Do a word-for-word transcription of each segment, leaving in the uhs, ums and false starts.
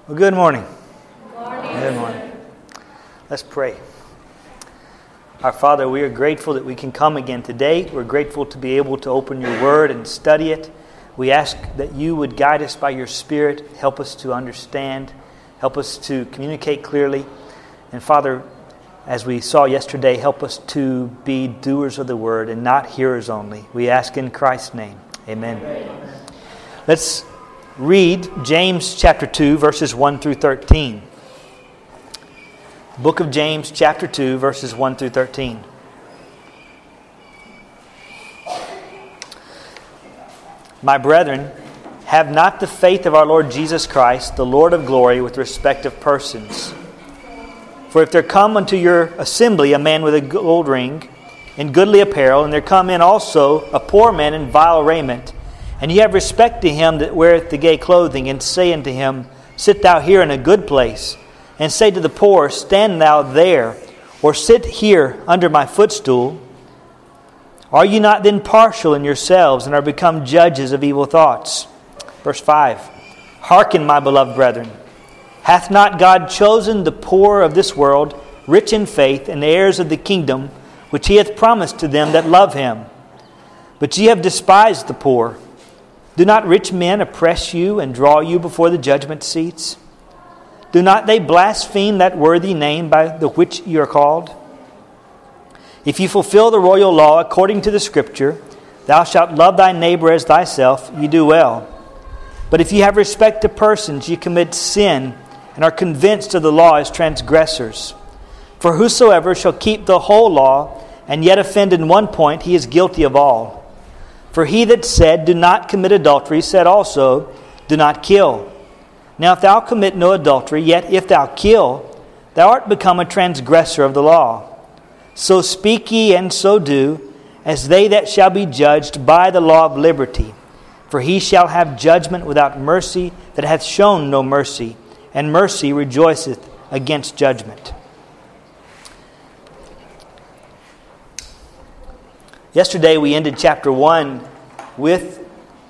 Well, good morning. Good morning. Good morning. Let's pray. Our Father, we are grateful that we can come again today. We're grateful to be able to open your word and study it. We ask that you would guide us by your Spirit, help us to understand, help us to communicate clearly. And Father, as we saw yesterday, help us to be doers of the word and not hearers only. We ask in Christ's name. Amen. Amen. Let's read James chapter two, verses one through thirteen. Book of James chapter two, verses one through thirteen. My brethren, have not the faith of our Lord Jesus Christ, the Lord of glory, with respect of persons. For if there come unto your assembly a man with a gold ring and goodly apparel, and there come in also a poor man in vile raiment, and ye have respect to him that weareth the gay clothing, and say unto him, Sit thou here in a good place, and say to the poor, Stand thou there, or sit here under my footstool. Are ye not then partial in yourselves, and are become judges of evil thoughts? Verse five, Hearken, my beloved brethren. Hath not God chosen the poor of this world, rich in faith, and heirs of the kingdom, which he hath promised to them that love him? But ye have despised the poor. Do not rich men oppress you and draw you before the judgment seats? Do not they blaspheme that worthy name by the which you are called? If you fulfill the royal law according to the Scripture, Thou shalt love thy neighbor as thyself, ye do well. But if ye have respect to persons, ye commit sin, and are convinced of the law as transgressors. For whosoever shall keep the whole law, and yet offend in one point, he is guilty of all. For he that said, Do not commit adultery, said also, Do not kill. Now if thou commit no adultery, yet if thou kill, thou art become a transgressor of the law. So speak ye and so do, as they that shall be judged by the law of liberty. For he shall have judgment without mercy that hath shown no mercy, and mercy rejoiceth against judgment. Yesterday we ended chapter one with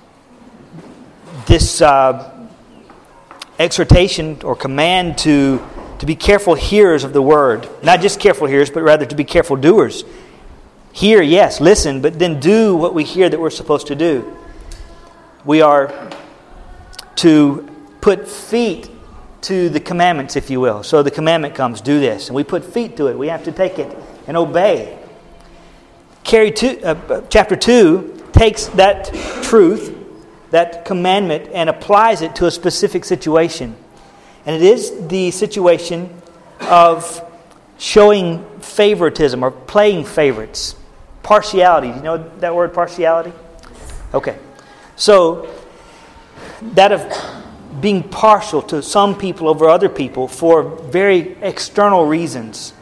this uh, exhortation or command to, to be careful hearers of the word. Not just careful hearers, but rather to be careful doers. Hear, yes, listen, but then do what we hear that we're supposed to do. We are to put feet to the commandments, if you will. So the commandment comes, do this. And we put feet to it. We have to take it and obey. Carry two, uh, chapter two takes that truth, that commandment, and applies it to a specific situation. And it is the situation of showing favoritism or playing favorites. Partiality. Do you know that word, partiality? Okay. So, that of being partial to some people over other people for very external reasons.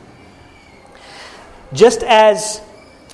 Just as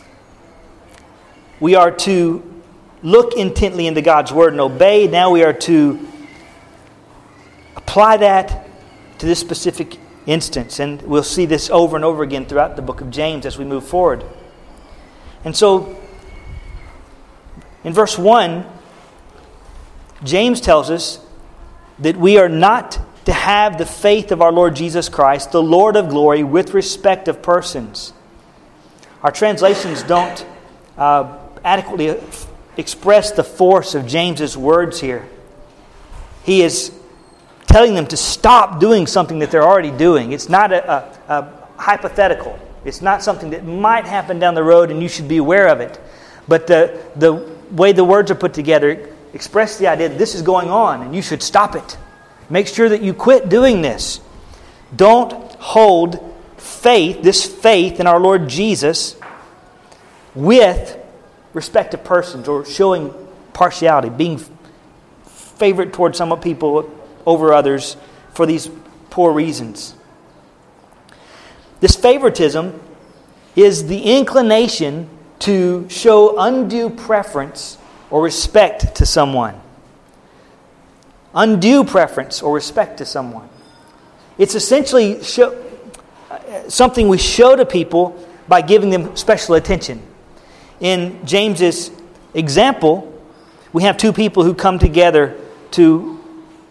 we are to look intently into God's Word and obey, now we are to apply that to this specific instance. And we'll see this over and over again throughout the book of James as we move forward. And so, in verse one, James tells us that we are not to have the faith of our Lord Jesus Christ, the Lord of glory, with respect of persons. Our translations don't uh, adequately express the force of James's words here. He is telling them to stop doing something that they're already doing. It's not a, a, a hypothetical. It's not something that might happen down the road and you should be aware of it. But the, the way the words are put together express the idea that this is going on and you should stop it. Make sure that you quit doing this. Don't hold faith, this faith in our Lord Jesus, with respect to persons or showing partiality, being favorite towards some people over others for these poor reasons. This favoritism is the inclination to show undue preference or respect to someone. Undue preference or respect to someone. It's essentially show, something we show to people by giving them special attention. In James's example, we have two people who come together to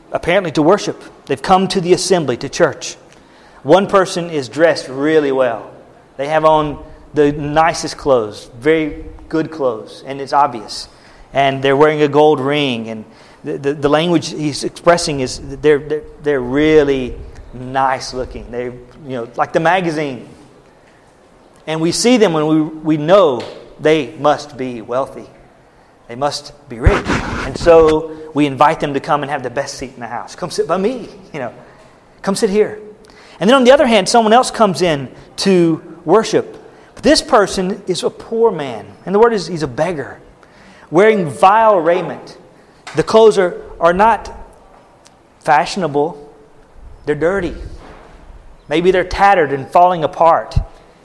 apparently to worship. They've come to the assembly, to church. One person is dressed really well. They have on the nicest clothes, very good clothes, and it's obvious. And they're wearing a gold ring, and the, the, the language he's expressing is that they're, they're they're really nice looking. They're, you know, like the magazine. And we see them when we we know they must be wealthy. They must be rich. And so we invite them to come and have the best seat in the house. Come sit by me, you know. Come sit here. And then on the other hand, someone else comes in to worship. But this person is a poor man. And the word is he's a beggar. Wearing vile raiment. The clothes are, are not fashionable. They're dirty. Maybe they're tattered and falling apart.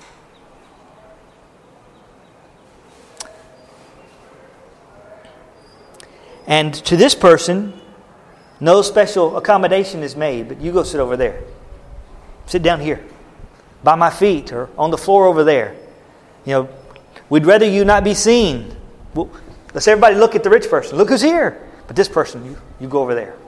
And to this person, no special accommodation is made, but you go sit over there. Sit down here, by my feet, or on the floor over there. You know, we'd rather you not be seen. Well, let's everybody look at the rich person. Look who's here. But this person, you, you go over there.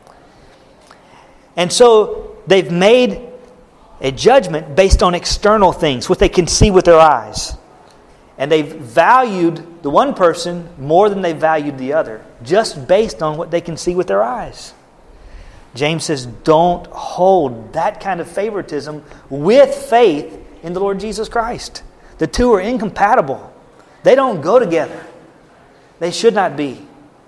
And so they've made a judgment based on external things, what they can see with their eyes. And they've valued the one person more than they valued the other, just based on what they can see with their eyes. James says, don't hold that kind of favoritism with faith in the Lord Jesus Christ. The two are incompatible. They don't go together. They should not be.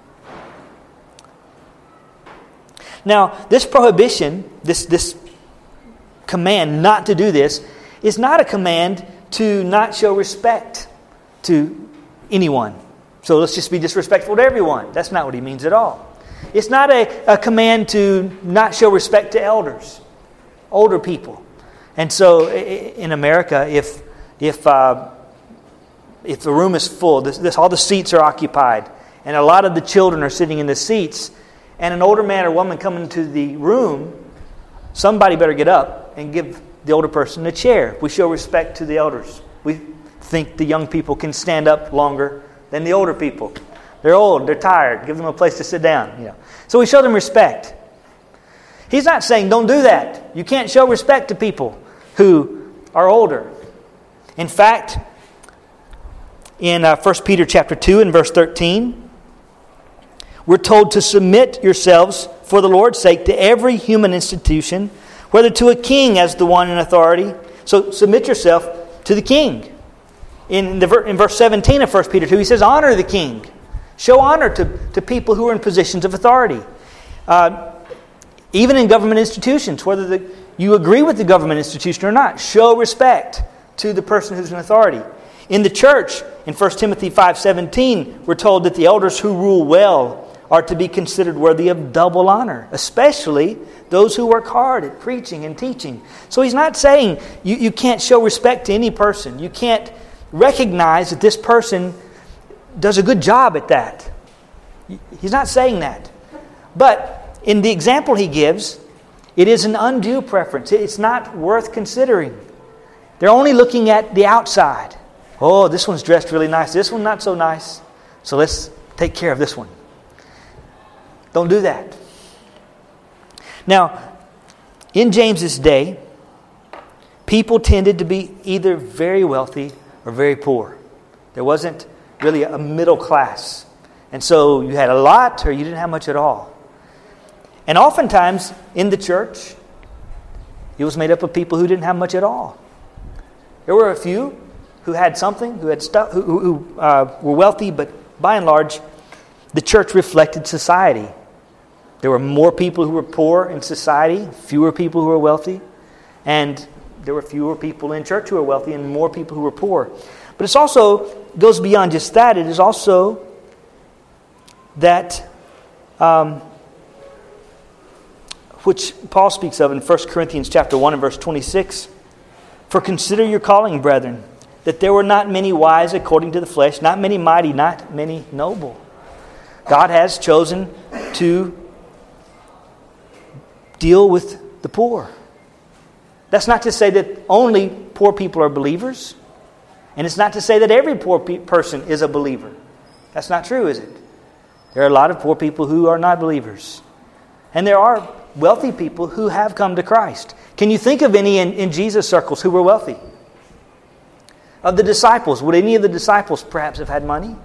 Now, this prohibition, this, this command not to do this, is not a command to not show respect to anyone. So let's just be disrespectful to everyone. That's not what he means at all. It's not a, a command to not show respect to elders, older people. And so in America, if if uh, if the room is full, this, this all the seats are occupied, and a lot of the children are sitting in the seats, and an older man or woman come into the room, somebody better get up and give the older person a chair. We show respect to the elders. We think the young people can stand up longer than the older people. They're old, they're tired. Give them a place to sit down. You know. So we show them respect. He's not saying don't do that. You can't show respect to people who are older. In fact, in uh, First Peter chapter two and verse thirteen, we're told to submit yourselves for the Lord's sake to every human institution, whether to a king as the one in authority. So submit yourself to the king. In, the, in verse seventeen of First Peter two, he says, honor the king. Show honor to, to people who are in positions of authority. Uh, even in government institutions, whether the, you agree with the government institution or not, show respect to the person who's in authority. In the church, in First Timothy five seventeen, we're told that the elders who rule well are to be considered worthy of double honor, especially those who work hard at preaching and teaching. So he's not saying you, you can't show respect to any person. You can't recognize that this person does a good job at that. He's not saying that. But in the example he gives, it is an undue preference. It's not worth considering. They're only looking at the outside. Oh, this one's dressed really nice. This one not so nice. So let's take care of this one. Don't do that. Now, in James's day, people tended to be either very wealthy or very poor. There wasn't really a middle class. And so you had a lot or you didn't have much at all. And oftentimes in the church, it was made up of people who didn't have much at all. There were a few who had something, who had stuff, who, who uh, were wealthy, but by and large, the church reflected society. There were more people who were poor in society, fewer people who were wealthy, and there were fewer people in church who were wealthy and more people who were poor. But it's also goes beyond just that. It is also that um, which Paul speaks of in First Corinthians chapter one and verse twenty-six. For consider your calling, brethren, that there were not many wise according to the flesh, not many mighty, not many noble. God has chosen to deal with the poor. That's not to say that only poor people are believers. And it's not to say that every poor pe- person is a believer. That's not true, is it? There are a lot of poor people who are not believers. And there are wealthy people who have come to Christ. Can you think of any in, in Jesus' circles who were wealthy? Of the disciples, would any of the disciples perhaps have had money?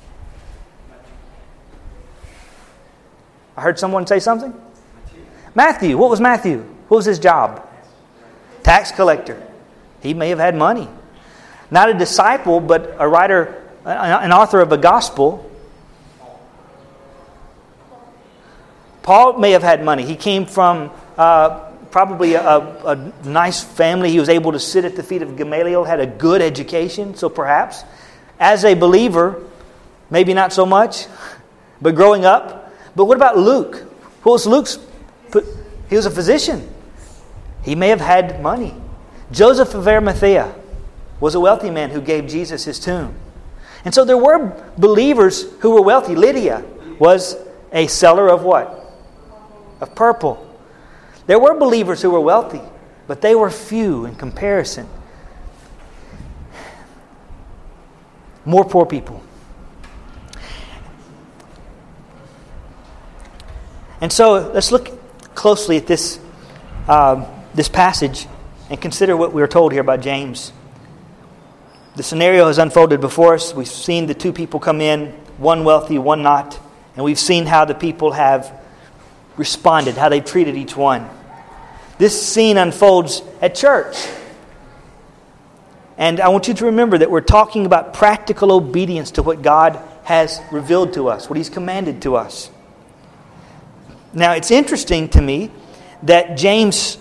I heard someone say something? Matthew. What was Matthew? What was his job? Tax collector. He may have had money. Not a disciple, but a writer, an author of a gospel. Paul may have had money. He came from uh, probably a, a nice family. He was able to sit at the feet of Gamaliel, had a good education. So perhaps, as a believer, maybe not so much, but growing up. But what about Luke? What was Luke's? He was a physician. He may have had money. Joseph of Arimathea was a wealthy man who gave Jesus his tomb. And so there were believers who were wealthy. Lydia was a seller of what? Of purple. There were believers who were wealthy, but they were few in comparison. More poor people. And so let's look closely at this uh, this passage and consider what we are told here by James. The scenario has unfolded before us. We've seen the two people come in, one wealthy, one not, and we've seen how the people have responded, how they've treated each one. This scene unfolds at church. And I want you to remember that we're talking about practical obedience to what God has revealed to us, what He's commanded to us. Now, it's interesting to me that James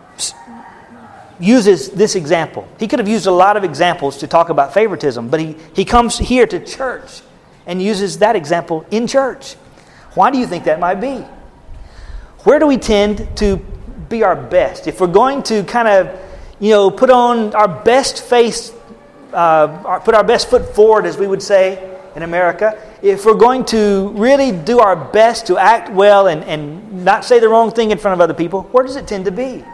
uses this example. He could have used a lot of examples to talk about favoritism, but he, he comes here to church and uses that example in church. Why do you think that might be? Where do we tend to be our best? If we're going to kind of, you know, put on our best face, uh, put our best foot forward, as we would say in America, if we're going to really do our best to act well and, and not say the wrong thing in front of other people, where does it tend to be?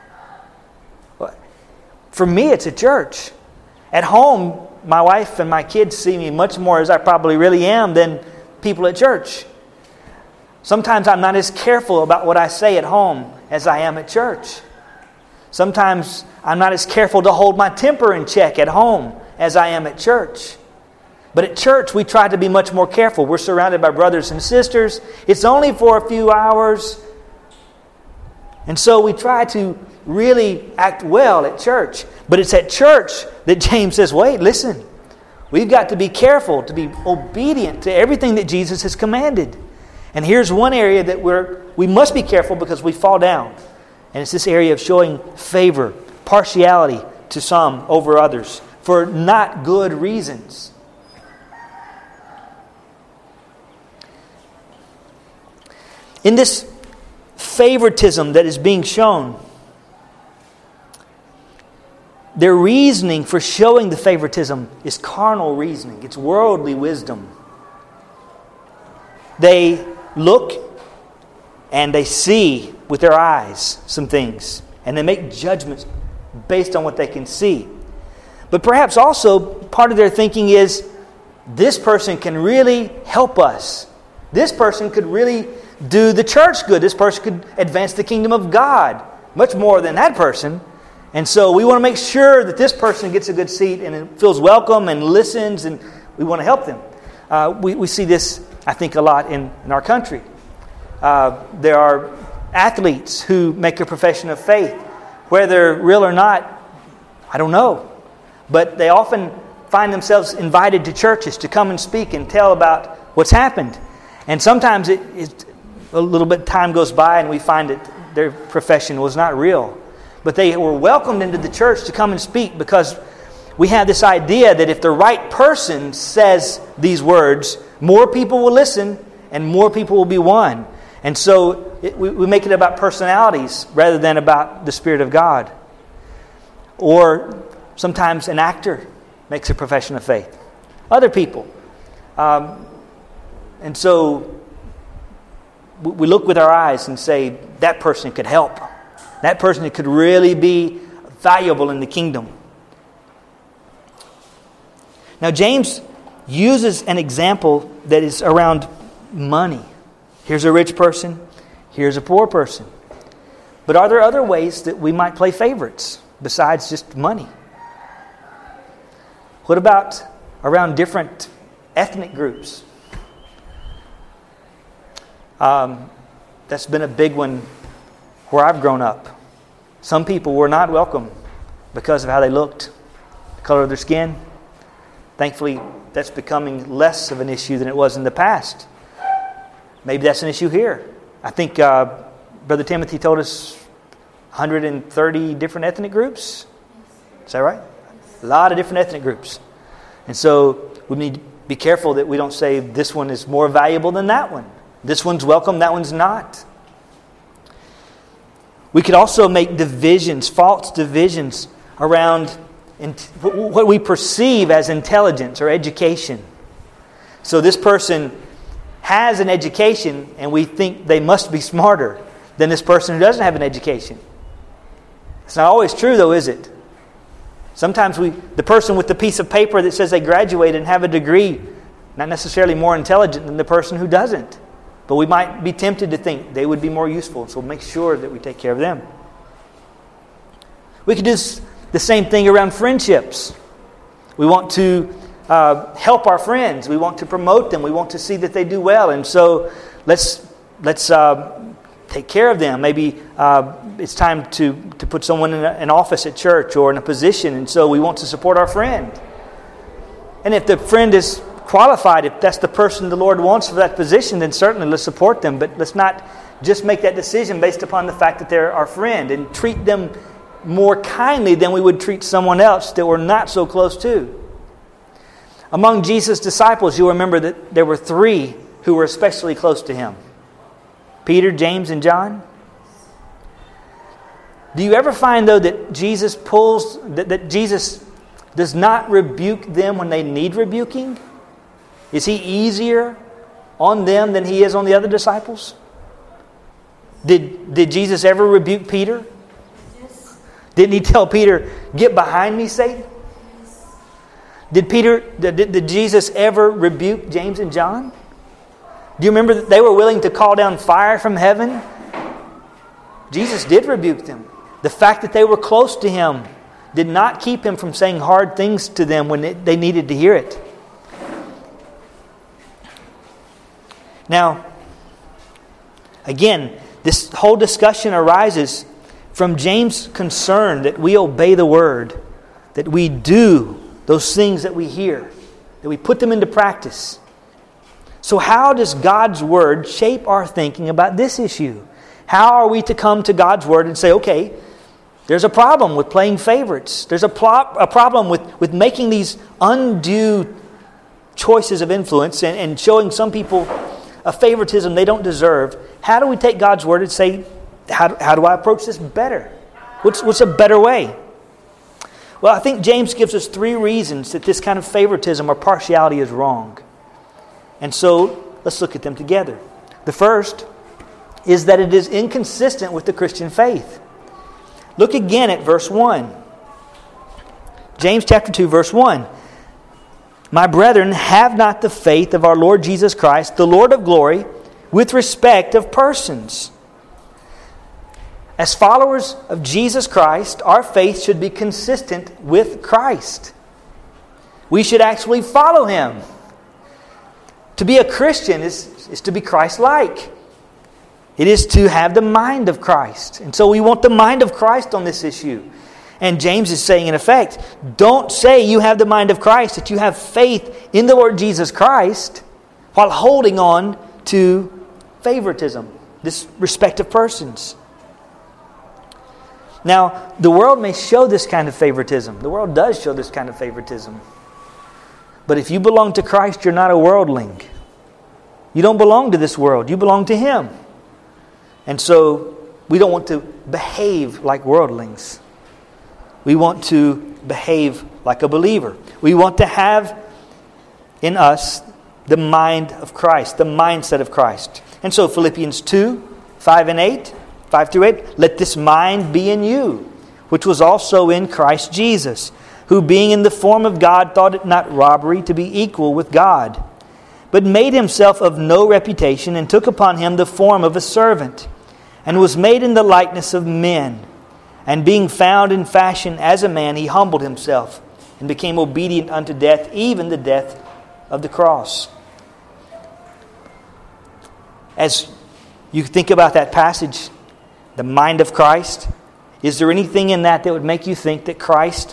For me, it's at church. At home, my wife and my kids see me much more as I probably really am than people at church. Sometimes I'm not as careful about what I say at home as I am at church. Sometimes I'm not as careful to hold my temper in check at home as I am at church. But at church, we try to be much more careful. We're surrounded by brothers and sisters. It's only for a few hours. And so we try to really act well at church. But it's at church that James says, wait, listen. We've got to be careful to be obedient to everything that Jesus has commanded. And here's one area that we're we must be careful because we fall down. And it's this area of showing favor, partiality to some over others for not good reasons. In this favoritism that is being shown, their reasoning for showing the favoritism is carnal reasoning. It's worldly wisdom. They look and they see with their eyes some things, and they make judgments based on what they can see. But perhaps also part of their thinking is, this person can really help us. This person could really do the church good. This person could advance the kingdom of God much more than that person. And so we want to make sure that this person gets a good seat and feels welcome and listens, and we want to help them. Uh, we, we see this, I think, a lot in, in our country. Uh, there are athletes who make a profession of faith. Whether real or not, I don't know. But they often find themselves invited to churches to come and speak and tell about what's happened. And sometimes it, it, a little bit of time goes by and we find that their profession was not real. But they were welcomed into the church to come and speak because we have this idea that if the right person says these words, more people will listen and more people will be won. And so it, we, we make it about personalities rather than about the Spirit of God. Or sometimes an actor makes a profession of faith. Other people. Um, and so we, we look with our eyes and say, that person could help. That person could really be valuable in the kingdom. Now James uses an example that is around money. Here's a rich person. Here's a poor person. But are there other ways that we might play favorites besides just money? What about around different ethnic groups? Um, that's been a big one where I've grown up. Some people were not welcome because of how they looked, the color of their skin. Thankfully, that's becoming less of an issue than it was in the past. Maybe that's an issue here. I think uh, Brother Timothy told us one hundred thirty different ethnic groups. Is that right? A lot of different ethnic groups. And so we need to be careful that we don't say this one is more valuable than that one. This one's welcome, that one's not. We could also make divisions, false divisions around what we perceive as intelligence or education. So this person has an education and we think they must be smarter than this person who doesn't have an education. It's not always true though, is it? Sometimes we, the person with the piece of paper that says they graduated and have a degree, not necessarily more intelligent than the person who doesn't. But we might be tempted to think they would be more useful, so make sure that we take care of them. We could do the same thing around friendships. We want to uh, help our friends. We want to promote them. We want to see that they do well. And so let's let's uh, take care of them. Maybe uh, it's time to, to put someone in a, an office at church or in a position. And so we want to support our friend. And if the friend is qualified, if that's the person the Lord wants for that position, then certainly let's support them. But let's not just make that decision based upon the fact that they're our friend and treat them more kindly than we would treat someone else that we're not so close to. Among Jesus' disciples, you'll remember that there were three who were especially close to Him. Peter, James, and John. Do you ever find, though, that Jesus pulls, that, that Jesus does not rebuke them when they need rebuking? Is He easier on them than He is on the other disciples? Did, did Jesus ever rebuke Peter? Yes. Didn't He tell Peter, "Get behind me, Satan"? Yes. Did Peter? Did, did Jesus ever rebuke James and John? Do you remember that they were willing to call down fire from heaven? Jesus did rebuke them. The fact that they were close to Him did not keep Him from saying hard things to them when they, they needed to hear it. Now, again, this whole discussion arises from James' concern that we obey the Word, that we do those things that we hear, that we put them into practice. So how does God's Word shape our thinking about this issue? How are we to come to God's Word and say, okay, there's a problem with playing favorites. There's a, pl- a problem with, with making these undue choices of influence and, and showing some people a favoritism they don't deserve. How do we take God's Word and say, how, how do I approach this better? What's, what's a better way? Well, I think James gives us three reasons that this kind of favoritism or partiality is wrong. And so, let's look at them together. The first is that it is inconsistent with the Christian faith. Look again at verse one. James chapter two, verse one. My brethren, have not the faith of our Lord Jesus Christ, the Lord of glory, with respect of persons. As followers of Jesus Christ, our faith should be consistent with Christ. We should actually follow Him. To be a Christian is, is to be Christ-like. It is to have the mind of Christ. And so we want the mind of Christ on this issue. And James is saying, in effect, don't say you have the mind of Christ, that you have faith in the Lord Jesus Christ, while holding on to favoritism, this respect of persons. Now, the world may show this kind of favoritism. The world does show this kind of favoritism. But if you belong to Christ, you're not a worldling. You don't belong to this world. You belong to Him. And so, we don't want to behave like worldlings. We want to behave like a believer. We want to have in us the mind of Christ, the mindset of Christ. And so Philippians two, five and eight, five through eight, let this mind be in you, which was also in Christ Jesus, who being in the form of God thought it not robbery to be equal with God, but made Himself of no reputation and took upon Him the form of a servant, and was made in the likeness of men. And being found in fashion as a man, he humbled himself and became obedient unto death, even the death of the cross. As you think about that passage, the mind of Christ, is there anything in that that would make you think that Christ,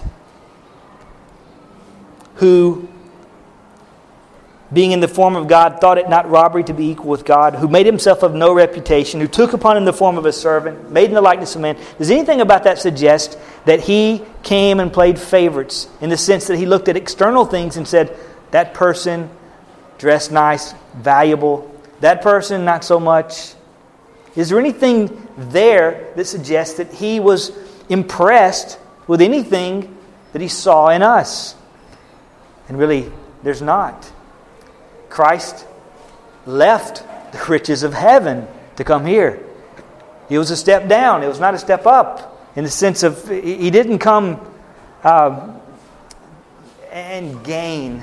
who, being in the form of God, thought it not robbery to be equal with God, who made himself of no reputation, who took upon him the form of a servant, made in the likeness of man, does anything about that suggest that he came and played favorites, in the sense that he looked at external things and said, that person dressed nice, valuable, that person not so much? Is there anything there that suggests that he was impressed with anything that he saw in us? And really, there's not. Christ left the riches of heaven to come here. It was a step down. It was not a step up, in the sense of he didn't come uh, and gain.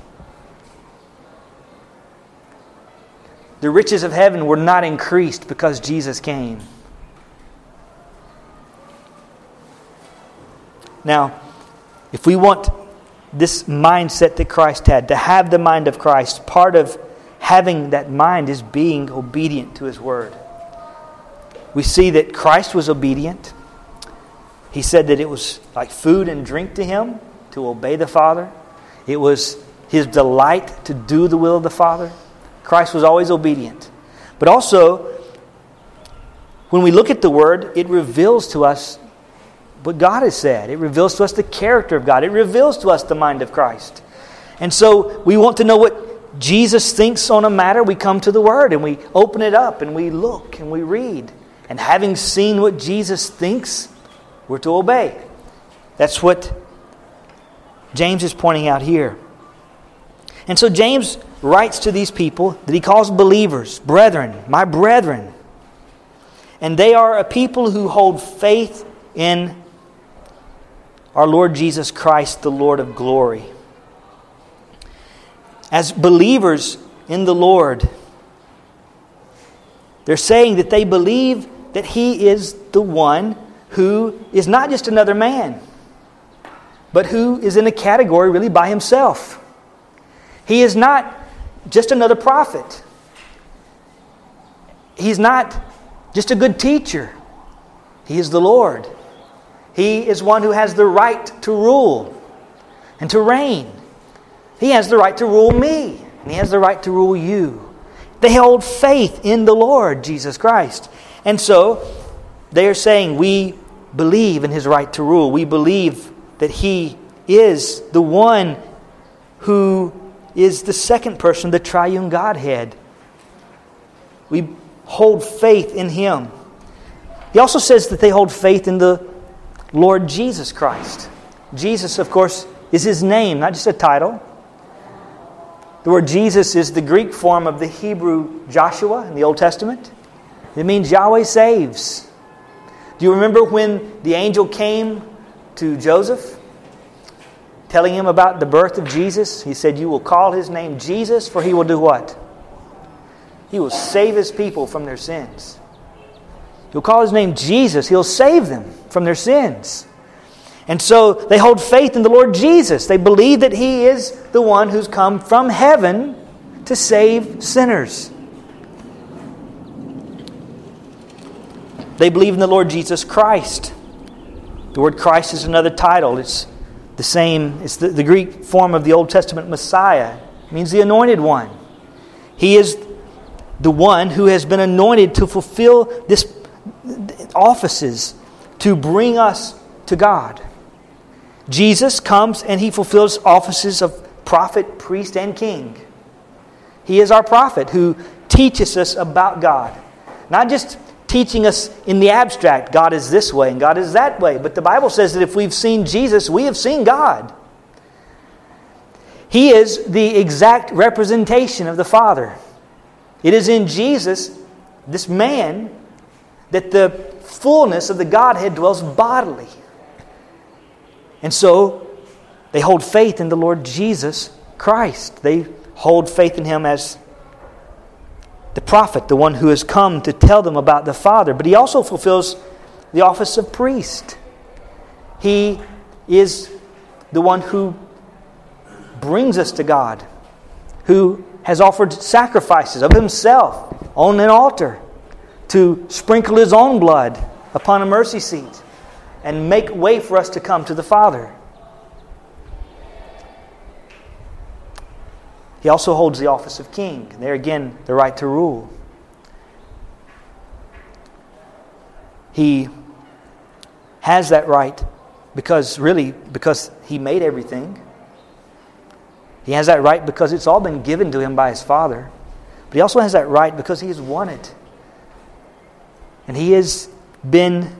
The riches of heaven were not increased because Jesus came. Now, if we want this mindset that Christ had, to have the mind of Christ, part of having that mind is being obedient to His Word. We see that Christ was obedient. He said that it was like food and drink to Him to obey the Father. It was His delight to do the will of the Father. Christ was always obedient. But also, when we look at the Word, it reveals to us what God has said. It reveals to us the character of God. It reveals to us the mind of Christ. And so we want to know what Jesus thinks on a matter. We come to the Word and we open it up and we look and we read. And having seen what Jesus thinks, we're to obey. That's what James is pointing out here. And so James writes to these people that he calls believers, brethren, my brethren. And they are a people who hold faith in our Lord Jesus Christ, the Lord of glory. As believers in the Lord, they're saying that they believe that He is the one who is not just another man, but who is in a category really by Himself. He is not just another prophet. He's not just a good teacher. He is the Lord. He is one who has the right to rule and to reign. He has the right to rule me, and He has the right to rule you. They hold faith in the Lord Jesus Christ. And so they are saying, we believe in His right to rule. We believe that He is the one who is the second person, the triune Godhead. We hold faith in Him. He also says that they hold faith in the Lord Jesus Christ. Jesus, of course, is His name, not just a title. The word Jesus is the Greek form of the Hebrew Joshua in the Old Testament. It means Yahweh saves. Do you remember when the angel came to Joseph, telling him about the birth of Jesus? He said, you will call His name Jesus, for He will do what? He will save His people from their sins. You'll call His name Jesus. He'll save them from their sins. And so they hold faith in the Lord Jesus. They believe that He is the one who's come from heaven to save sinners. They believe in the Lord Jesus Christ. The word Christ is another title. It's the same, it's the, the Greek form of the Old Testament Messiah. It means the anointed one. He is the one who has been anointed to fulfill this offices, to bring us to God. Jesus comes and He fulfills offices of prophet, priest, and king. He is our prophet who teaches us about God. Not just teaching us in the abstract, God is this way and God is that way. But the Bible says that if we've seen Jesus, we have seen God. He is the exact representation of the Father. It is in Jesus, this man, that the fullness of the Godhead dwells bodily. And so they hold faith in the Lord Jesus Christ. They hold faith in Him as the prophet, the one who has come to tell them about the Father. But he also fulfills the office of priest. He is the one who brings us to God, who has offered sacrifices of himself on an altar to sprinkle his own blood upon a mercy seat and make way for us to come to the Father. He also holds the office of king. There again, the right to rule. He has that right because, really, because he made everything. He has that right because it's all been given to him by his Father. But he also has that right because he has won it. And he has been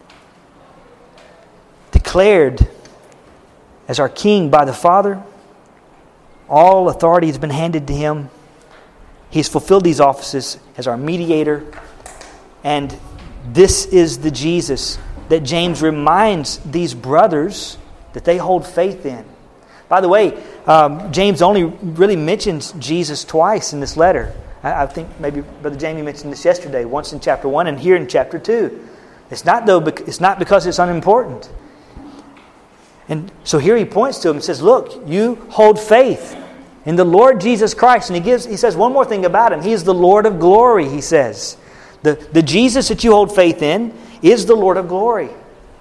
declared as our king by the Father. All authority has been handed to him. He's fulfilled these offices as our mediator. And this is the Jesus that James reminds these brothers that they hold faith in. By the way, um, James only really mentions Jesus twice in this letter. I, I think maybe Brother Jamie mentioned this yesterday, once in chapter one and here in chapter two. It's not though. It's not because it's unimportant. And so here he points to him and says, "Look, you hold faith in the Lord Jesus Christ." And he gives, he says one more thing about him. He is the Lord of glory. He says, the the Jesus that you hold faith in is the Lord of glory.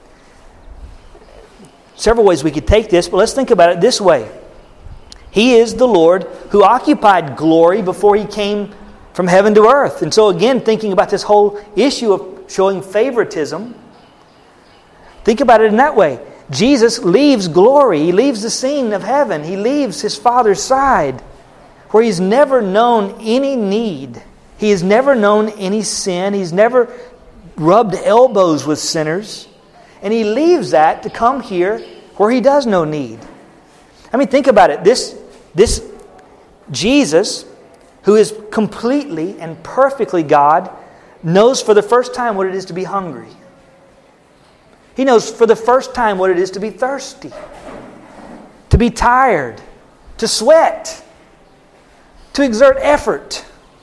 Several ways we could take this, but let's think about it this way. He is the Lord who occupied glory before he came from heaven to earth. And so again, thinking about this whole issue of showing favoritism, think about it in that way. Jesus leaves glory. He leaves the scene of heaven. He leaves his Father's side where he's never known any need. He has never known any sin. He's never rubbed elbows with sinners. And he leaves that to come here where he does know need. I mean, think about it. This, this Jesus, who is completely and perfectly God, knows for the first time what it is to be hungry. He knows for the first time what it is to be thirsty, to be tired, to sweat, to exert effort.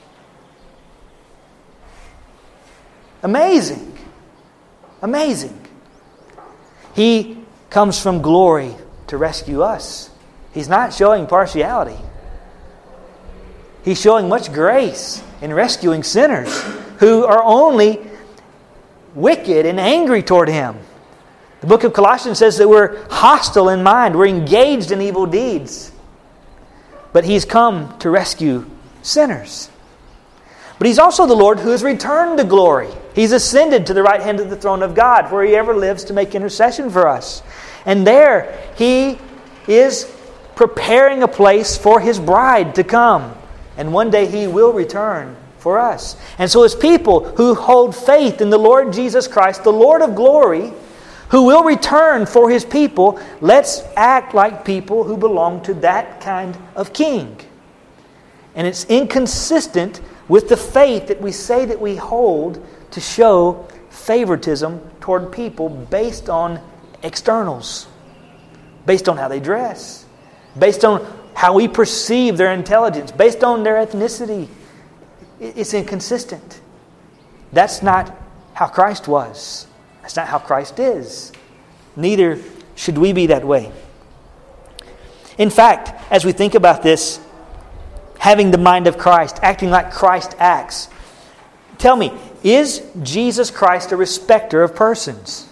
Amazing. Amazing. He comes from glory to rescue us. He's not showing partiality. He's showing much grace in rescuing sinners who are only wicked and angry toward him. The book of Colossians says that we're hostile in mind. We're engaged in evil deeds. But he's come to rescue sinners. But he's also the Lord who has returned to glory. He's ascended to the right hand of the throne of God, where he ever lives to make intercession for us. And there he is preparing a place for his bride to come. And one day he will return for us. And so as people who hold faith in the Lord Jesus Christ, the Lord of glory, who will return for his people, let's act like people who belong to that kind of king. And it's inconsistent with the faith that we say that we hold to show favoritism toward people based on externals, based on how they dress, based on how we perceive their intelligence, based on their ethnicity. It's inconsistent. That's not how Christ was. That's not how Christ is. Neither should we be that way. In fact, as we think about this, having the mind of Christ, acting like Christ acts, tell me, is Jesus Christ a respecter of persons?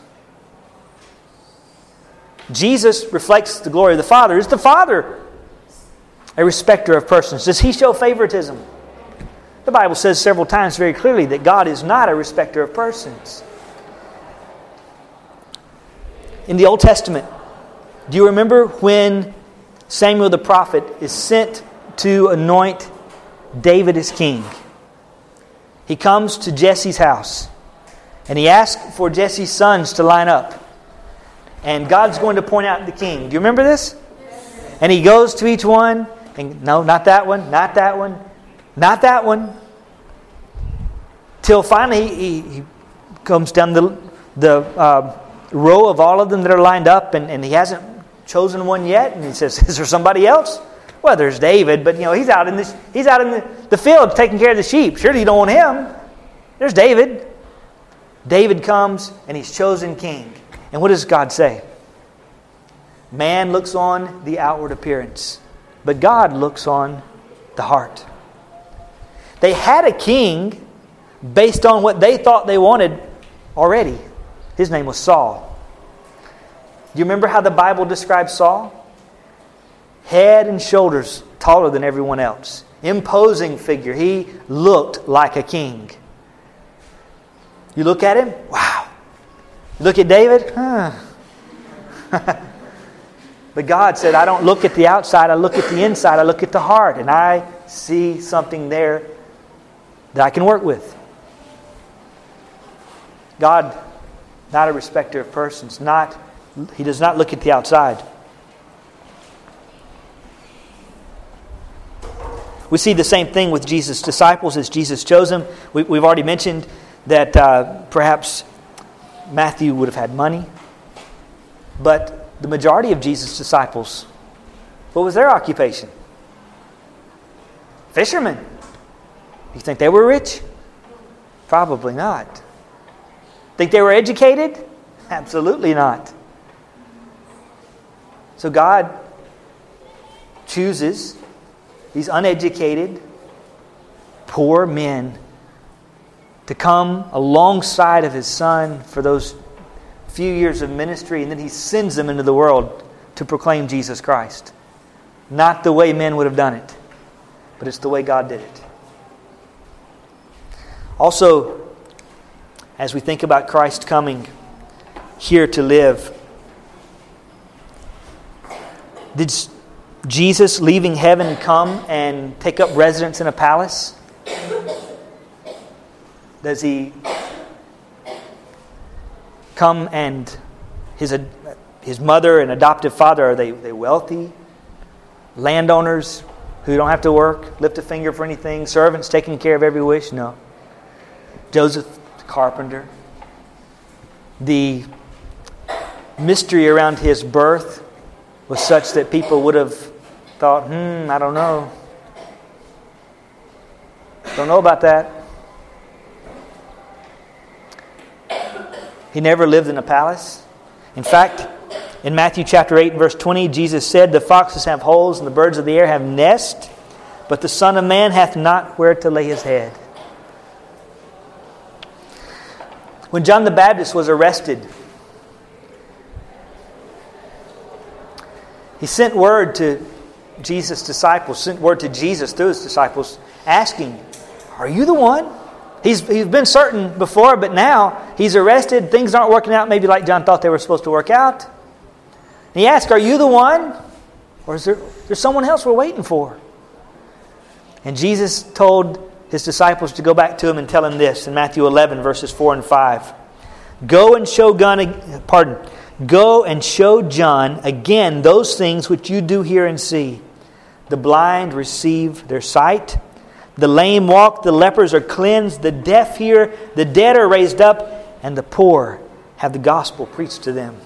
Jesus reflects the glory of the Father. Is the Father a respecter of persons? Does he show favoritism? The Bible says several times very clearly that God is not a respecter of persons. In the Old Testament, do you remember when Samuel the prophet is sent to anoint David as king? He comes to Jesse's house and he asks for Jesse's sons to line up. And God's going to point out the king. Do you remember this? And he goes to each one and no, not that one, not that one, not that one. Till finally he, he comes down the, the uh, row of all of them that are lined up, and, and he hasn't chosen one yet. And he says, is there somebody else? Well, there's David, but you know he's out in this he's out in the, the field taking care of the sheep. Surely you don't want him. There's David. David comes and he's chosen king. And what does God say? Man looks on the outward appearance, but God looks on the heart. They had a king based on what they thought they wanted already. His name was Saul. Do you remember how the Bible describes Saul? Head and shoulders taller than everyone else. Imposing figure. He looked like a king. You look at him, wow. You look at David, huh. But God said, I don't look at the outside, I look at the inside, I look at the heart, and I see something there that I can work with. God, not a respecter of persons, not He does not look at the outside. We see the same thing with Jesus' disciples as Jesus chose them. We, we've already mentioned that uh, perhaps Matthew would have had money, but the majority of Jesus' disciples, what was their occupation? Fishermen. You think they were rich? Probably not. Think they were educated? Absolutely not. So God chooses these uneducated, poor men to come alongside of His Son for those few years of ministry, and then He sends them into the world to proclaim Jesus Christ. Not the way men would have done it, but it's the way God did it. Also, as we think about Christ coming here to live, did Jesus leaving heaven come and take up residence in a palace? Does He come and his his mother and adoptive father, are they, they wealthy? Landowners who don't have to work, lift a finger for anything, servants taking care of every wish? No. Joseph the carpenter. The mystery around his birth was such that people would have thought, hmm, I don't know. Don't know about that. He never lived in a palace. In fact, in Matthew chapter eight, verse twenty, Jesus said, the foxes have holes and the birds of the air have nests, but the Son of Man hath not where to lay His head. When John the Baptist was arrested, he sent word to Jesus' disciples, sent word to Jesus through His disciples, asking, are you the one? He's, he's been certain before, but now he's arrested. Things aren't working out maybe like John thought they were supposed to work out. And he asked, are you the one? Or is there there's someone else we're waiting for? And Jesus told His disciples to go back to Him and tell Him this in Matthew eleven, verses four and five. Go and show John, pardon, go and show John again those things which you do hear and see. The blind receive their sight. The lame walk, the lepers are cleansed, the deaf hear, the dead are raised up, and the poor have the gospel preached to them.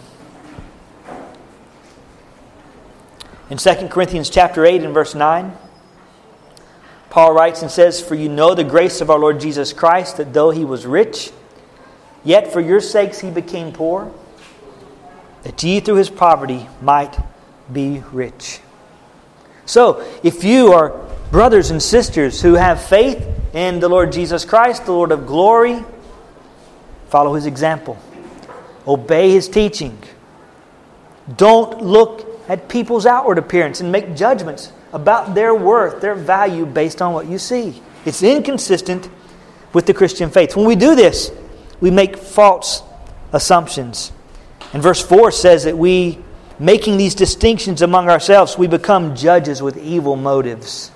In Second Corinthians chapter eight and verse nine, Paul writes and says, for you know the grace of our Lord Jesus Christ, that though He was rich, yet for your sakes He became poor, that ye through His poverty might be rich. So, if you are brothers and sisters who have faith in the Lord Jesus Christ, the Lord of glory, follow His example. Obey His teaching. Don't look at people's outward appearance and make judgments about their worth, their value based on what you see. It's inconsistent with the Christian faith. When we do this, we make false assumptions. And verse four says that we, making these distinctions among ourselves, we become judges with evil motives.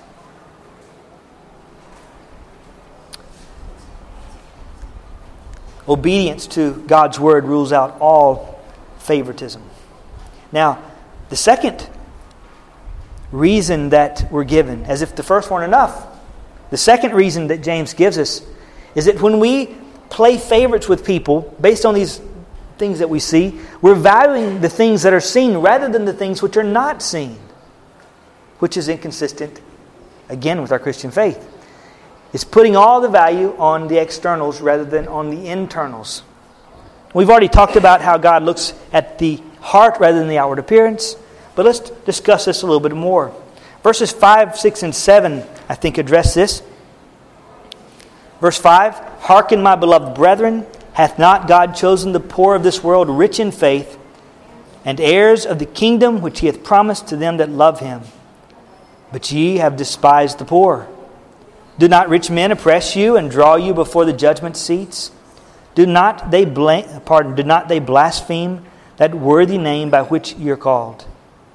Obedience to God's Word rules out all favoritism. Now, the second reason that we're given, as if the first weren't enough, the second reason that James gives us is that when we play favorites with people based on these things that we see, we're valuing the things that are seen rather than the things which are not seen. which is inconsistent, again, with our Christian faith. It's putting all the value on the externals rather than on the internals. We've already talked about how God looks at the heart rather than the outward appearance, but let's discuss this a little bit more. Verses five, six, and seven, I think, address this. Verse five, "Hearken, my beloved brethren, hath not God chosen the poor of this world rich in faith, and heirs of the kingdom which He hath promised to them that love Him? But ye have despised the poor. Do not rich men oppress you and draw you before the judgment seats? Do not they blame, pardon, do not they blaspheme that worthy name by which ye are called?"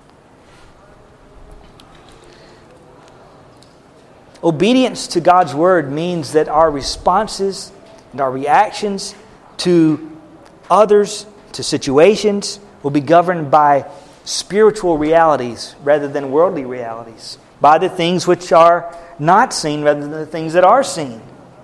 Obedience to God's Word means that our responses and our reactions to others, to situations, will be governed by spiritual realities rather than worldly realities, by the things which are not seen rather than the things that are seen.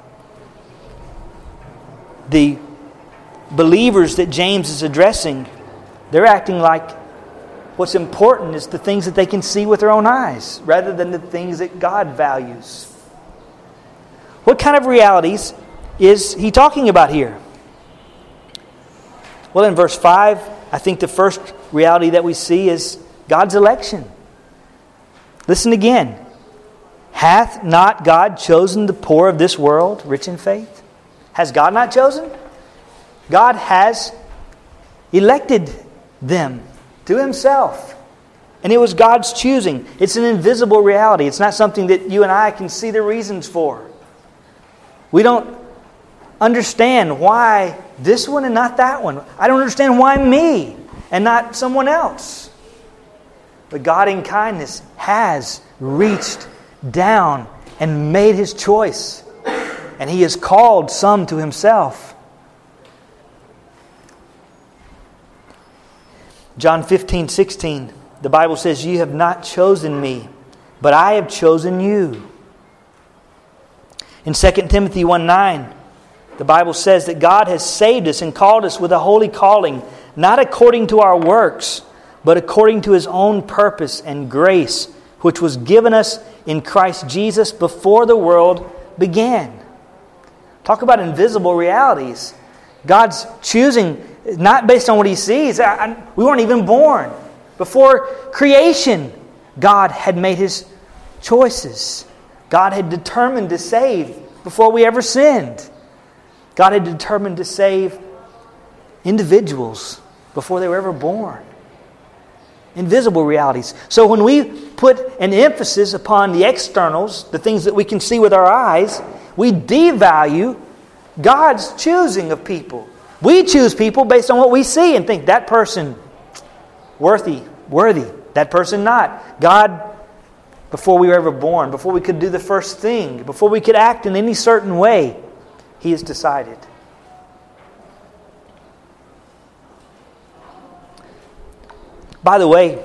The believers that James is addressing, they're acting like what's important is the things that they can see with their own eyes rather than the things that God values. What kind of realities is he talking about here? Well, in verse five, I think the first reality that we see is God's election. Listen again. "Hath not God chosen the poor of this world rich in faith?" Has God not chosen? God has elected them to Himself. And it was God's choosing. It's an invisible reality. It's not something that you and I can see the reasons for. We don't understand why this one and not that one. I don't understand why me and not someone else. But God in kindness has reached down and made His choice. And He has called some to Himself. John fifteen, sixteen, the Bible says, "Ye have not chosen me, but I have chosen you." In Second Timothy one nine, the Bible says that God has saved us and called us with a holy calling, not according to our works, but according to His own purpose and grace, which was given us in Christ Jesus before the world began. Talk about invisible realities. God's choosing, not based on what He sees. I, I, we weren't even born. Before creation, God had made His choices. God had determined to save before we ever sinned. God had determined to save individuals before they were ever born. Invisible realities. So when we put an emphasis upon the externals, the things that we can see with our eyes, we devalue God's choosing of people. We choose people based on what we see and think that person worthy, worthy, that person not. God, before we were ever born, before we could do the first thing, before we could act in any certain way, He has decided. By the way,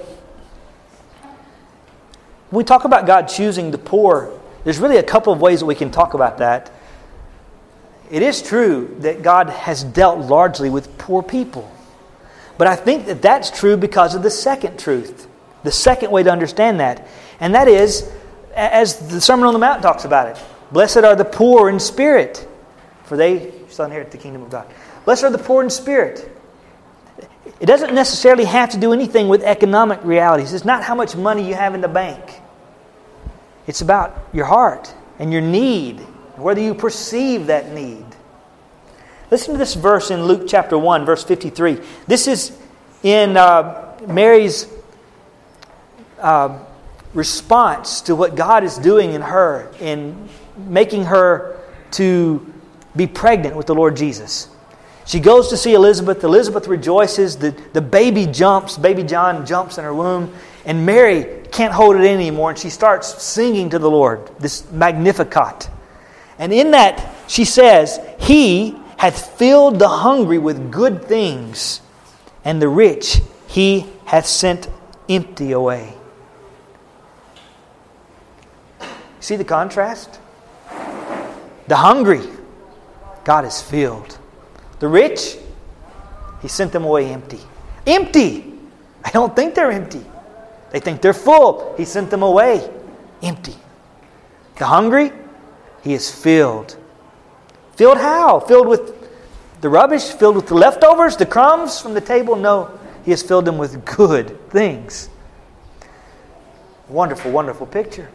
when we talk about God choosing the poor, there's really a couple of ways that we can talk about that. It is true that God has dealt largely with poor people. But I think that that's true because of the second truth. The second way to understand that. And that is, as the Sermon on the Mount talks about it, "Blessed are the poor in spirit, for they shall inherit the kingdom of God." Blessed are the poor in spirit. It doesn't necessarily have to do anything with economic realities. It's not how much money you have in the bank. It's about your heart and your need, whether you perceive that need. Listen to this verse in Luke chapter one, verse fifty-three. This is in uh, Mary's uh, response to what God is doing in her, in making her to be pregnant with the Lord Jesus. She goes to see Elizabeth. Elizabeth rejoices. The, the baby jumps. Baby John jumps in her womb. And Mary can't hold it in anymore. And she starts singing to the Lord, this Magnificat. And in that, she says, "He hath filled the hungry with good things, and the rich He hath sent empty away." See the contrast? The hungry, God has filled. The rich, He sent them away empty. Empty! I don't think they're empty. They think they're full. He sent them away empty. The hungry, He is filled. Filled how? Filled with the rubbish? Filled with the leftovers? The crumbs from the table? No. He has filled them with good things. Wonderful, wonderful picture.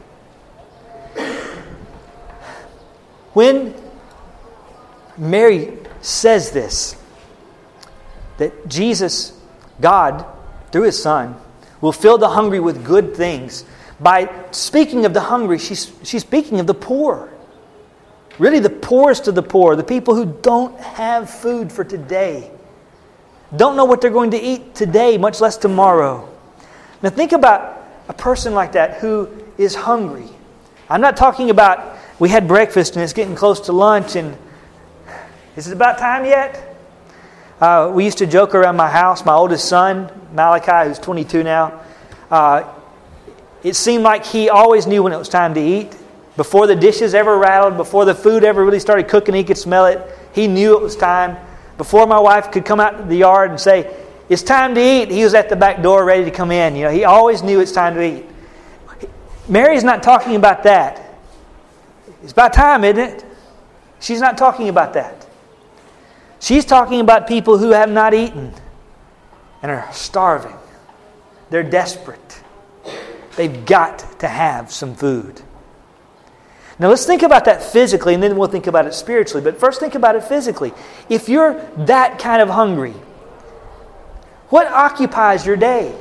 When Mary says this, that Jesus, God, through His Son, will fill the hungry with good things. By speaking of the hungry, she's, she's speaking of the poor. Really the poorest of the poor, the people who don't have food for today. Don't know what they're going to eat today, much less tomorrow. Now think about a person like that who is hungry. I'm not talking about, we had breakfast and it's getting close to lunch and is it about time yet? Uh, we used to joke around my house, my oldest son, Malachi, who's twenty-two now, uh, it seemed like he always knew when it was time to eat. Before the dishes ever rattled, before the food ever really started cooking, he could smell it. He knew it was time. Before my wife could come out to the yard and say, it's time to eat, he was at the back door ready to come in. You know, he always knew it's time to eat. Mary's not talking about that. It's about time, isn't it? She's not talking about that. She's talking about people who have not eaten and are starving. They're desperate. They've got to have some food. Now let's think about that physically and then we'll think about it spiritually. But first think about it physically. If you're that kind of hungry, what occupies your day?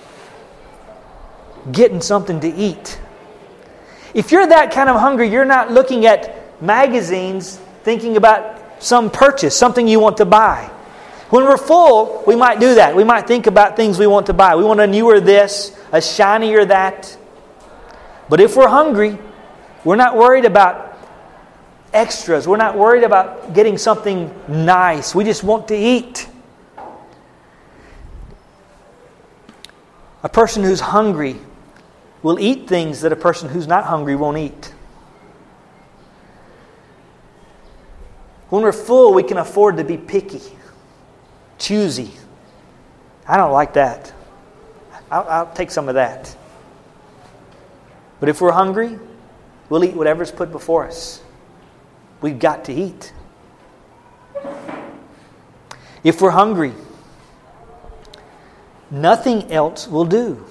Getting something to eat. If you're that kind of hungry, you're not looking at magazines thinking about some purchase, something you want to buy. When we're full, we might do that. We might think about things we want to buy. We want a newer this, a shinier that. But if we're hungry, we're not worried about extras. We're not worried about getting something nice. We just want to eat. A person who's hungry will eat things that a person who's not hungry won't eat. When we're full, we can afford to be picky, choosy. I don't like that. I'll, I'll take some of that. But if we're hungry, we'll eat whatever's put before us. We've got to eat. If we're hungry, nothing else will do.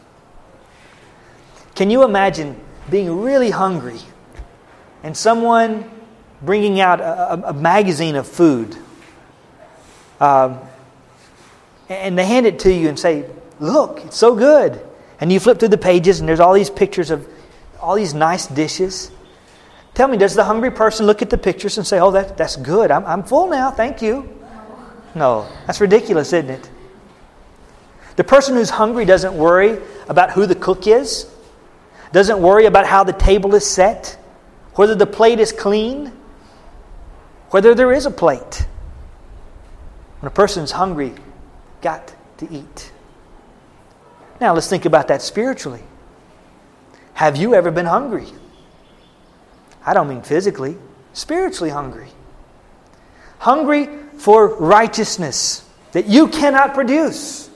Can you imagine being really hungry and someone bringing out a, a, a magazine of food um, and they hand it to you and say, look, it's so good. And you flip through the pages and there's all these pictures of all these nice dishes. Tell me, does the hungry person look at the pictures and say, oh, that, that's good. I'm, I'm full now. Thank you. No, that's ridiculous, isn't it? The person who's hungry doesn't worry about who the cook is, doesn't worry about how the table is set, whether the plate is clean, whether there is a plate. When a person's hungry, got to eat. Now let's think about that spiritually. Have you ever been hungry? I don't mean physically, spiritually hungry. Hungry for righteousness that you cannot produce.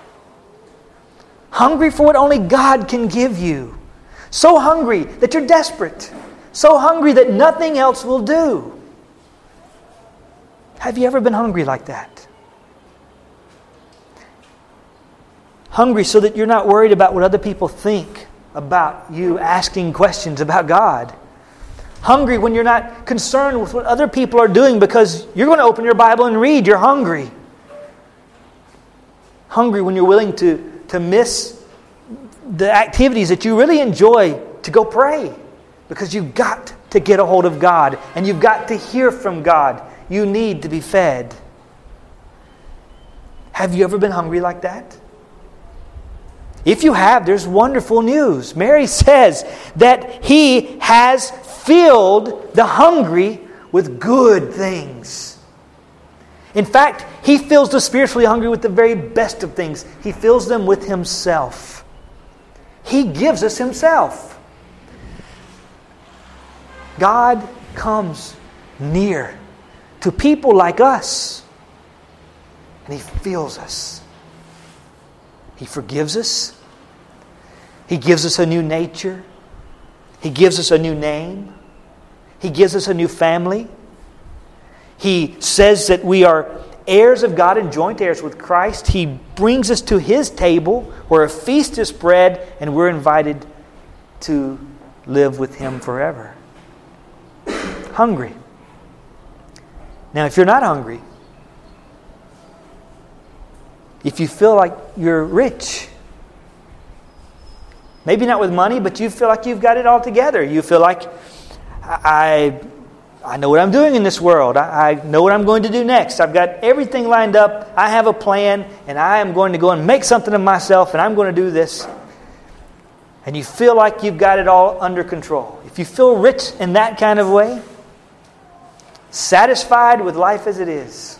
Hungry for what only God can give you. So hungry that you're desperate. So hungry that nothing else will do. Have you ever been hungry like that? Hungry so that you're not worried about what other people think about you asking questions about God. Hungry when you're not concerned with what other people are doing because you're going to open your Bible and read. You're hungry. Hungry when you're willing to, to miss the activities that you really enjoy to go pray because you've got to get a hold of God and you've got to hear from God. You need to be fed. Have you ever been hungry like that? If you have, there's wonderful news. Mary says that He has filled the hungry with good things. In fact, He fills the spiritually hungry with the very best of things. He fills them with Himself. He gives us Himself. God comes near to people like us, and He fills us. He forgives us. He gives us a new nature. He gives us a new name. He gives us a new family. He says that we are heirs of God and joint heirs with Christ. He brings us to His table where a feast is spread and we're invited to live with Him forever. Hungry. Now, if you're not hungry, if you feel like you're rich, maybe not with money, but you feel like you've got it all together. You feel like, I, I know what I'm doing in this world. I, I know what I'm going to do next. I've got everything lined up. I have a plan, and I am going to go and make something of myself, and I'm going to do this. And you feel like you've got it all under control. If you feel rich in that kind of way, satisfied with life as it is,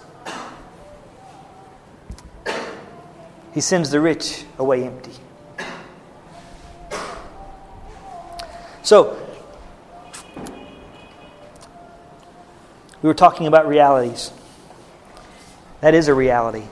He sends the rich away empty. So, we were talking about realities. That is a reality.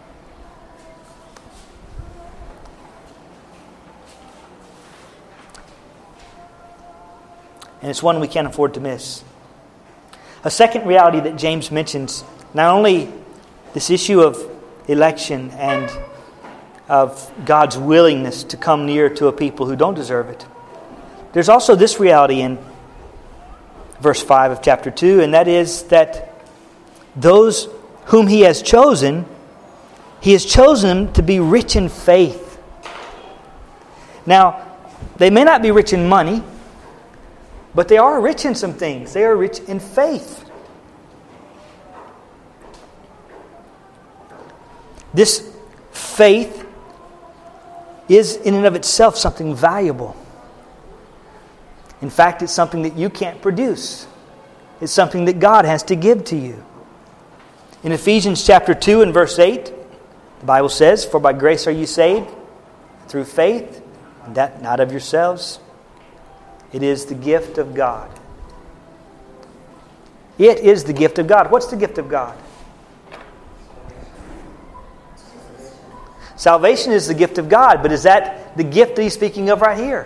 And it's one we can't afford to miss. A second reality that James mentions, not only this issue of election and of God's willingness to come near to a people who don't deserve it. There's also this reality in verse five of chapter two, and that is that those whom He has chosen, He has chosen them to be rich in faith. Now, they may not be rich in money, but they are rich in some things. They are rich in faith. This faith is in and of itself something valuable. In fact, it's something that you can't produce. It's something that God has to give to you. In Ephesians chapter two and verse eight, the Bible says, "For by grace are you saved, through faith, and that not of yourselves. It is the gift of God." It is the gift of God. What's the gift of God? Salvation is the gift of God, but is that the gift that he's speaking of right here?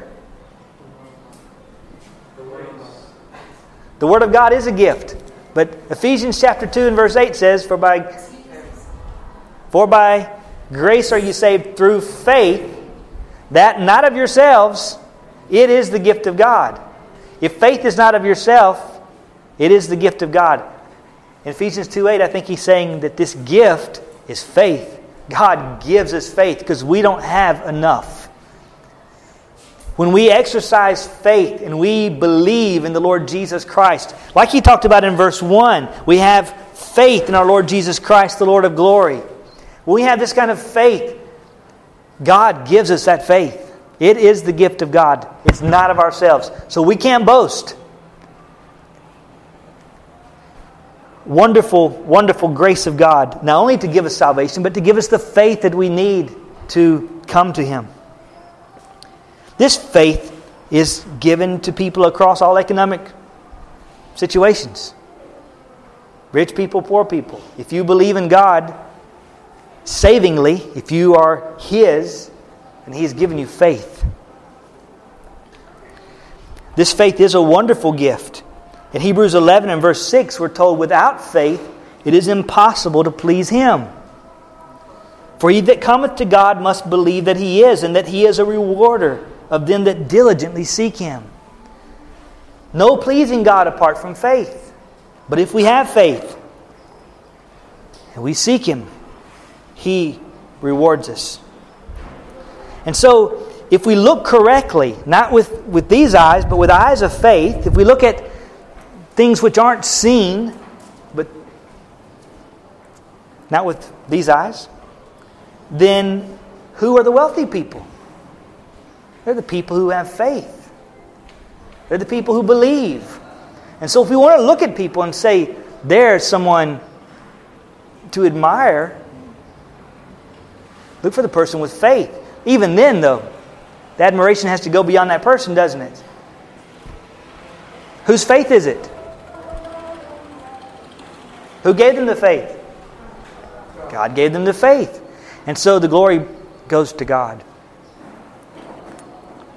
The Word of God is a gift. But Ephesians chapter two and verse eight says, For by, for by grace are you saved through faith, that not of yourselves, it is the gift of God. If faith is not of yourself, it is the gift of God. In Ephesians two eight, I think he's saying that this gift is faith. God gives us faith because we don't have enough. When we exercise faith and we believe in the Lord Jesus Christ, like he talked about in verse one, we have faith in our Lord Jesus Christ, the Lord of glory. When we have this kind of faith, God gives us that faith. It is the gift of God. It's not of ourselves. So we can't boast. Wonderful, wonderful grace of God, not only to give us salvation, but to give us the faith that we need to come to Him. This faith is given to people across all economic situations. Rich people, poor people. If you believe in God savingly, if you are His, and He's given you faith. This faith is a wonderful gift. In Hebrews eleven and verse six, we're told, without faith, it is impossible to please Him. For he that cometh to God must believe that He is, and that He is a rewarder of them that diligently seek Him. No pleasing God apart from faith. But if we have faith, and we seek Him, He rewards us. And so, if we look correctly, not with, with these eyes, but with eyes of faith, if we look at things which aren't seen, but not with these eyes, then who are the wealthy people? They're the people who have faith. They're the people who believe. And so if we want to look at people and say, there's someone to admire, look for the person with faith. Even then, though, the admiration has to go beyond that person, doesn't it? Whose faith is it? Who gave them the faith? God gave them the faith. And so the glory goes to God.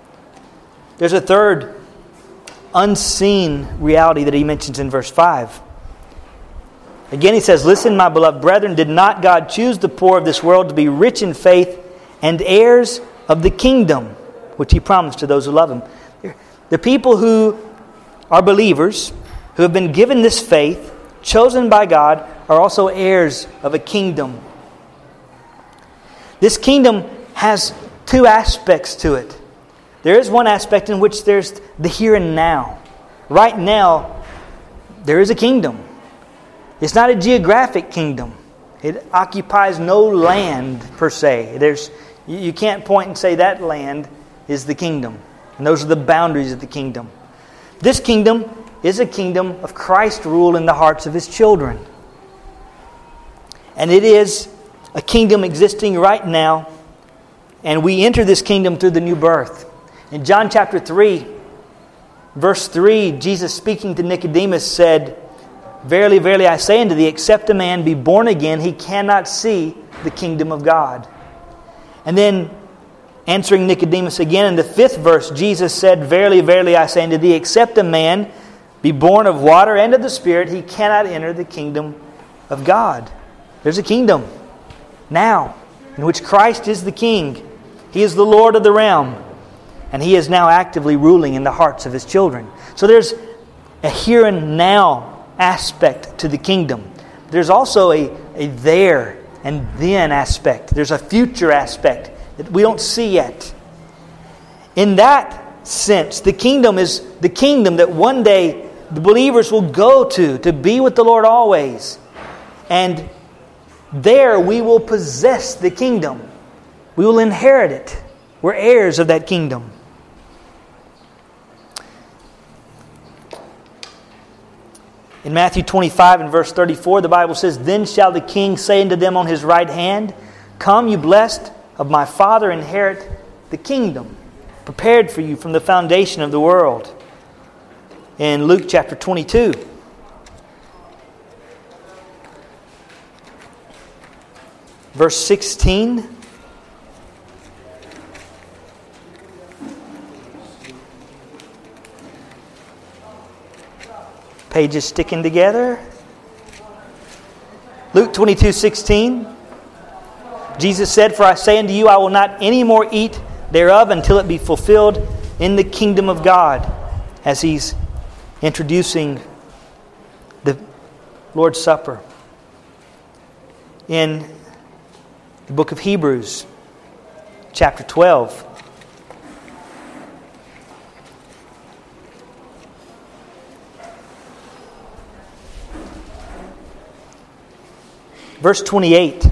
there's a third unseen reality that he mentions in verse five. Again, he says, "Listen, my beloved brethren, did not God choose the poor of this world to be rich in faith and heirs of the kingdom, which He promised to those who love Him?" The people who are believers, who have been given this faith, chosen by God, are also heirs of a kingdom. This kingdom has two aspects to it. There is one aspect in which there's the here and now. Right now, there is a kingdom. It's not a geographic kingdom. It occupies no land per se. There's, you can't point and say that land is the kingdom. And those are the boundaries of the kingdom. This kingdom is a kingdom of Christ's rule in the hearts of His children. And it is a kingdom existing right now. And we enter this kingdom through the new birth. In John chapter three, verse three, Jesus speaking to Nicodemus said, "Verily, verily, I say unto thee, except a man be born again, he cannot see the kingdom of God." And then, answering Nicodemus again in the fifth verse, Jesus said, "Verily, verily, I say unto thee, except a man be born of water and of the Spirit, he cannot enter the kingdom of God." There's a kingdom now in which Christ is the King. He is the Lord of the realm. And He is now actively ruling in the hearts of His children. So there's a here and now aspect to the kingdom. There's also a, a there and then aspect. There's a future aspect that we don't see yet. In that sense, the kingdom is the kingdom that one day the believers will go to, to be with the Lord always. And there we will possess the kingdom. We will inherit it. We're heirs of that kingdom. In Matthew twenty-five and verse thirty-four, the Bible says, "Then shall the King say unto them on His right hand, Come, you blessed of my Father, inherit the kingdom, prepared for you from the foundation of the world." In Luke chapter twenty-two, verse sixteen, pages sticking together. Luke twenty-two sixteen. Jesus said, "For I say unto you, I will not any more eat thereof until it be fulfilled in the kingdom of God." As He's introducing the Lord's Supper. In the book of Hebrews, chapter twelve. Verse twenty-eight.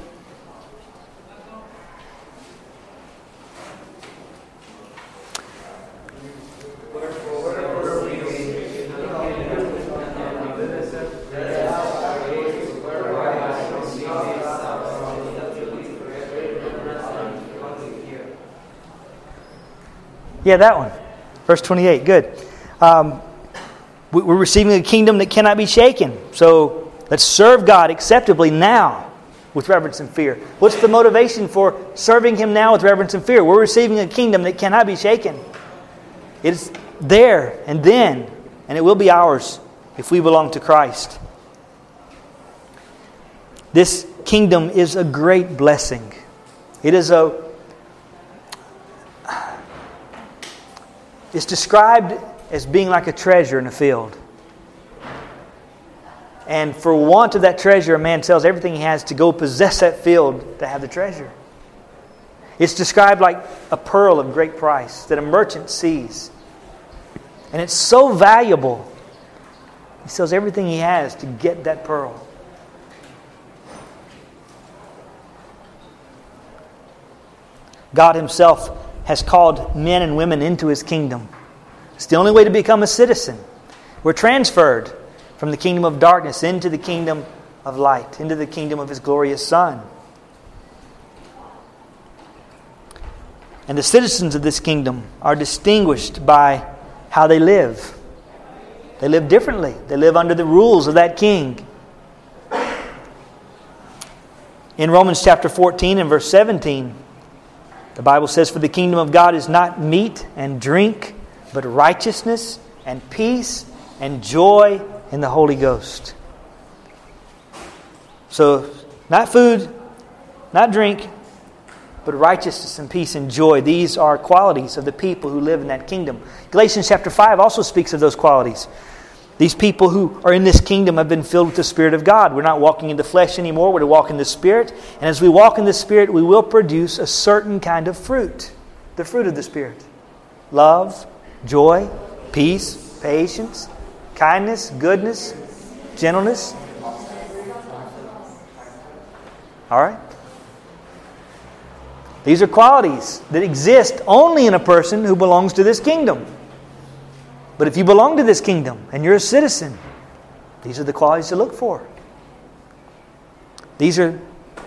Yeah, that one. Verse twenty-eight. Good. Um, we're receiving a kingdom that cannot be shaken. So let's serve God acceptably now with reverence and fear. What's the motivation for serving Him now with reverence and fear? We're receiving a kingdom that cannot be shaken. It's there and then, and it will be ours if we belong to Christ. This kingdom is a great blessing. It is a It's described as being like a treasure in a field. And for want of that treasure, a man sells everything he has to go possess that field to have the treasure. It's described like a pearl of great price that a merchant sees. And it's so valuable, he sells everything he has to get that pearl. God Himself has called men and women into His kingdom. It's the only way to become a citizen. We're transferred from the kingdom of darkness into the kingdom of light, into the kingdom of His glorious Son. And the citizens of this kingdom are distinguished by how they live. They live differently. They live under the rules of that king. In Romans chapter fourteen and verse seventeen, the Bible says, "For the kingdom of God is not meat and drink, but righteousness and peace and joy in the Holy Ghost. So, not food, not drink, but righteousness and peace and joy. These are qualities of the people who live in that kingdom. Galatians chapter five also speaks of those qualities. These people who are in this kingdom have been filled with the Spirit of God. We're not walking in the flesh anymore. We're to walk in the Spirit. And as we walk in the Spirit, we will produce a certain kind of fruit. The fruit of the Spirit. Love, joy, peace, patience, kindness, goodness, gentleness. All right? These are qualities that exist only in a person who belongs to this kingdom. But if you belong to this kingdom and you're a citizen, these are the qualities to look for. These are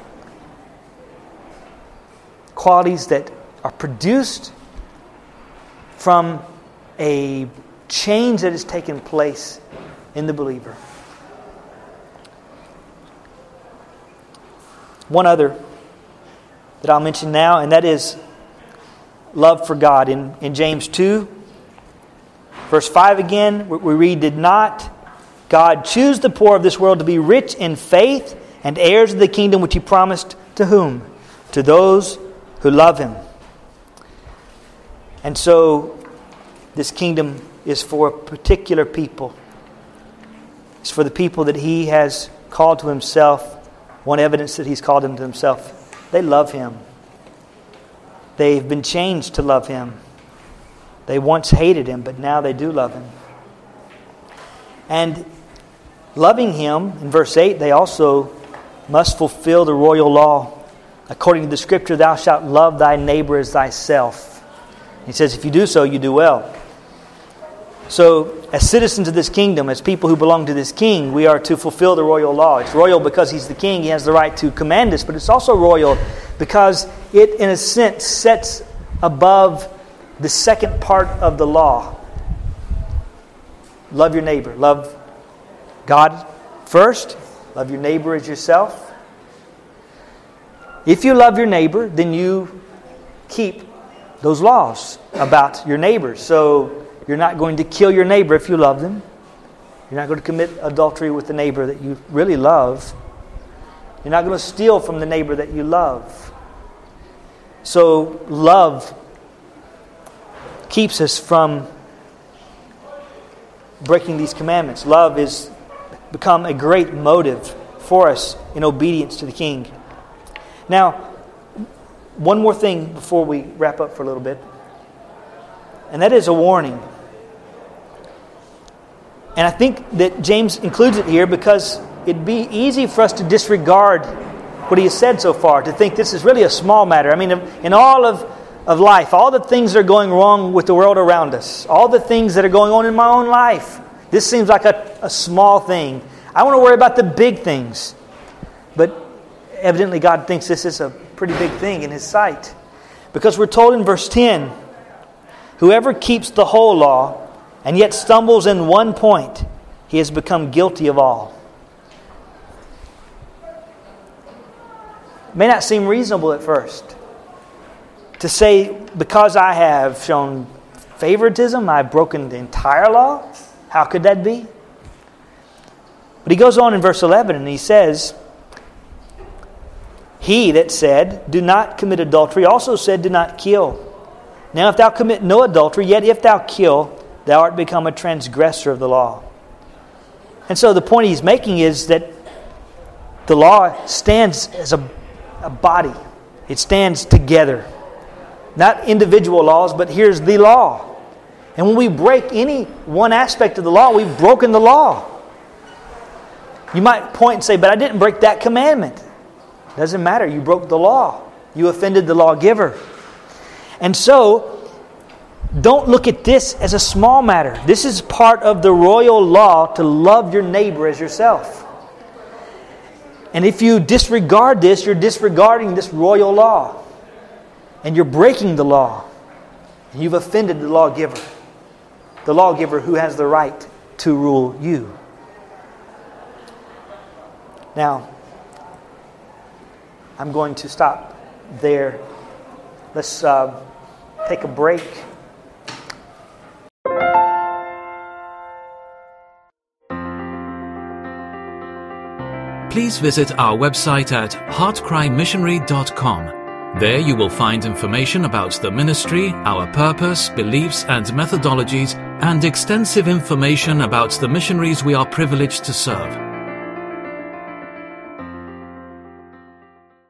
qualities that are produced from a change that has taken place in the believer. One other that I'll mention now, and that is love for God. In, in James two, verse five again, we read, "Did not God choose the poor of this world to be rich in faith and heirs of the kingdom which He promised to whom? To those who love Him." And so, this kingdom is for a particular people. It's for the people that He has called to Himself. One evidence that He's called them to Himself. They love Him. They've been changed to love Him. They once hated Him, but now they do love Him. And loving Him, in verse eight, they also must fulfill the royal law. According to the Scripture, "Thou shalt love thy neighbor as thyself." He says, if you do so, you do well. So, as citizens of this kingdom, as people who belong to this king, we are to fulfill the royal law. It's royal because He's the king. He has the right to command us. But it's also royal because it, in a sense, sets above the second part of the law. Love your neighbor. Love God first. Love your neighbor as yourself. If you love your neighbor, then you keep those laws about your neighbor. So you're not going to kill your neighbor if you love them. You're not going to commit adultery with the neighbor that you really love. You're not going to steal from the neighbor that you love. So love keeps us from breaking these commandments. Love has become a great motive for us in obedience to the King. Now, one more thing before we wrap up for a little bit. And that is a warning. And I think that James includes it here because it'd be easy for us to disregard what he has said so far, to think this is really a small matter. I mean, in all of, of life, all the things that are going wrong with the world around us, all the things that are going on in my own life, this seems like a, a small thing. I want to worry about the big things. But evidently God thinks this is a pretty big thing in His sight. Because we're told in verse ten, "Whoever keeps the whole law and yet stumbles in one point, he has become guilty of all." It may not seem reasonable at first to say, because I have shown favoritism, I've broken the entire law. How could that be? But he goes on in verse eleven and he says, "He that said, 'Do not commit adultery,' also said, 'Do not kill.' Now if thou commit no adultery, yet if thou kill, thou art become a transgressor of the law." And so the point he's making is that the law stands as a, a body. It stands together. Not individual laws, but here's the law. And when we break any one aspect of the law, we've broken the law. You might point and say, "But I didn't break that commandment." Doesn't matter. You broke the law. You offended the lawgiver. And so, don't look at this as a small matter. This is part of the royal law to love your neighbor as yourself. And if you disregard this, you're disregarding this royal law. And you're breaking the law. And you've offended the lawgiver. The lawgiver who has the right to rule you. Now, I'm going to stop there. Let's uh, take a break. please visit our website at heart cry missionary dot com. There you will find information about the ministry, our purpose, beliefs and methodologies, and extensive information about the missionaries we are privileged to serve.